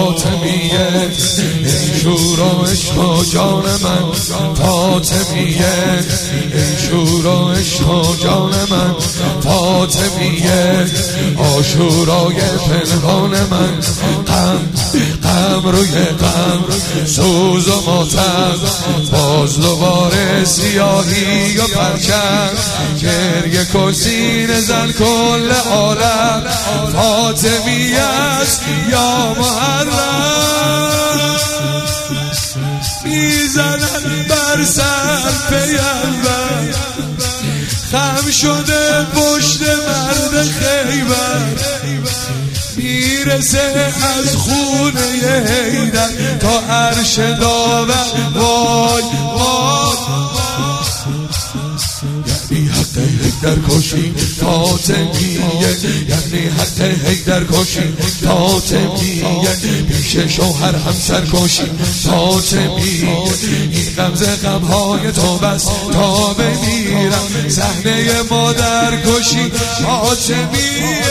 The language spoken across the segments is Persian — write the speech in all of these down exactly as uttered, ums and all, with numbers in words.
فاطمیه ای شور و عشق و جان من فاطمیه ای شور و عشق و جان من فاطمیه عاشورای پنهان من غم غم روی غم سوز و ماتم باز دوباره سیاهی و پرچم گریه کن سینه زن کل عالم فاطمیه است یا محرم میزنن بر سر پیمبر خم شده پشت مرد خیبر میرسه از خونه حیدر تا عرش داور وای وای یعنی حق حیدر کشی فاطمیه یعنی حق حیدر کشی فاطمیه پیش شوهر همسر کشی فاطمیه این غمزه غمهای تو بس تا بمیرم صحنه مادر کشی فاطمیه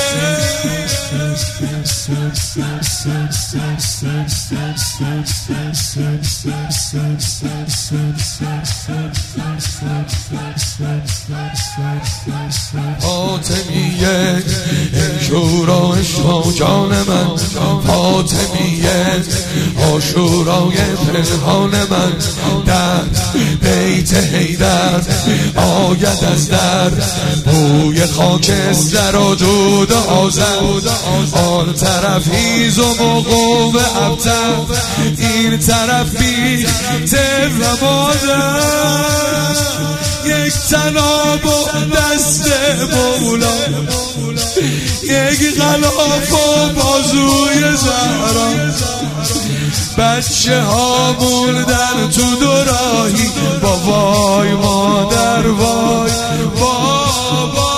فاطمیه ای شور و عشق و جان من فاطمیه عاشورای پنهان من در بیت حیدر آید از در بوی خاکستر و دود آذر آن طرف هیز و موقوف ابتر این طرف بیخت و مادر یک تناب و دست مولا یک غلاف و بازوی زهرا بچه ها موندن تو دوراهی با وای مادر وای بابا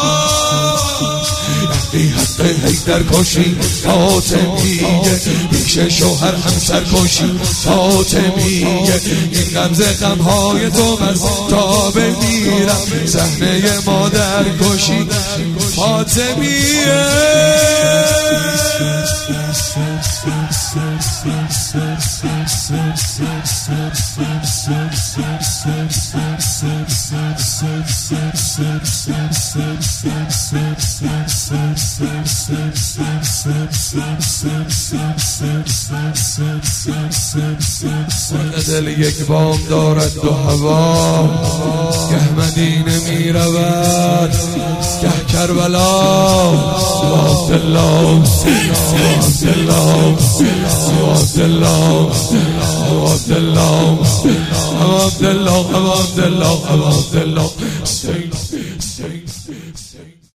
ای حق حیدر کشی فاطمیه پیش شوهر همسر کشی فاطمیه این غمزه غمهای تو بس تا بمیرم صحنه مادر کشی فاطمیه دل یک بام دارد دو هوا گه مدینه می رود گه کربلا عبدالله عبدالله عبدالله عبدالله عبدالله عبدالله عبدالله